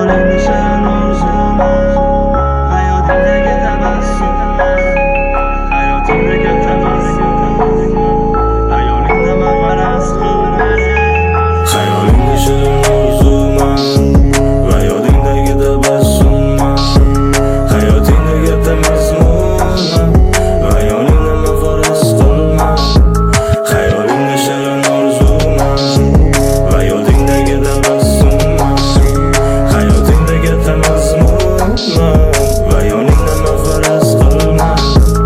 Xayolingda shirin orzuman, hayotimdagi tabassumman, hayotimdagi tabassumman, hayolingda maqbaras qilman. Xayolingda shirin orzuman va yodingdagi tabassumman, hayotingdagi tabassumman va yoningda mafaras qilman. Xayolingda shirin orzuman va yodingdagi tabassumman, hayotingdagi tabassumman va yoningda mafaras qilman.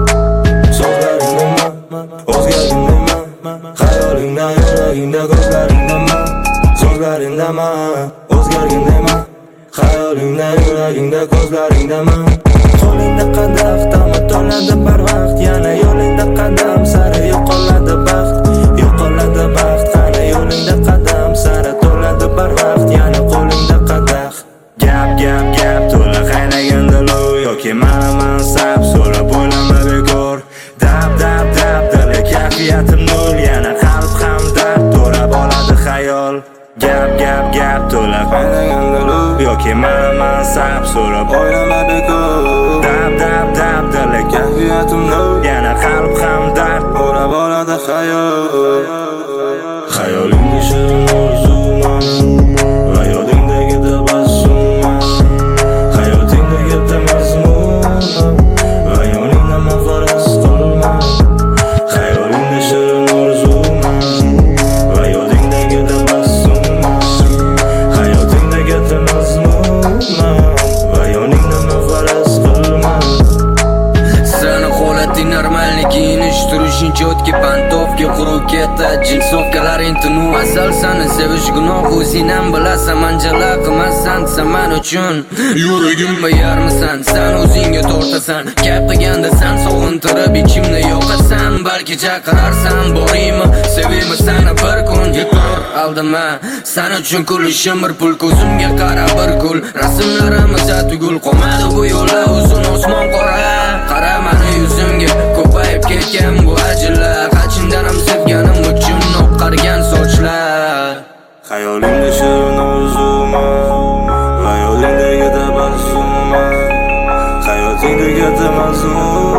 So'zlaringda o'zgaringdaman, xayolingda yuragingda ko'zlaringdaman. So'zlaringdaman, o'zgargindayman, xayolingda yuragingda ko'zlaringdaman. Qo'lingda qadah ta'mi to'ladi barvaqt, yana yo'lingda qadam sari yo'qoladi baxt, yo'qoladi baxt. Qani yo'lingda qadam sari to'ladi barvaqt, yana qo'lingda qadah. Gap to'la qaynaganda lo'y yoki mansab so'rab o'ylama bekor. Dab dili kayfiyatim nol, yana qalb ham dard to'lab oladi xayol. Gap to'la qaynaganda lo'y yoki mansab so'rab o'ylama bekor. Dab dili kayfiyatim nol, yana qalb ham dard to'lab oladi xayol. Xayolingda shirin orzuman va yodingdagi tabassumman, hayotingdagi tabassumman va yoningda mafaras qilman. Xayolingda shirin orzuman va yodingdagi tabassumman, hayotingdagi tabassumman va yoningda mafaras qilman. Sana holatning normalni kiyinish turishing chotki pantovka quruq ketdi jinsovkalaring tunu asal sani sevish gunoh o'zingam bilasan manjala qilmassan man uchun yuragimga yarmisan san o'zingga tortasan gap qilganda san sog'intirib ichimni yoqasan balki chaqirarsan boraymi sevaymi sani bir kun yetor aldama san uchun kulishim bir pul ko'zimga qara bir kul rasmlarimiz tugul qolmadi bu yo'llar uzun osmon qara mani yuzimga ko'payib ketgan bu ajinlar qachindanam sevganim uchun oqqargan sochlar. Xayolingda shirin orzuman va yodingdagi tabassumman, hayotingdagi tabassum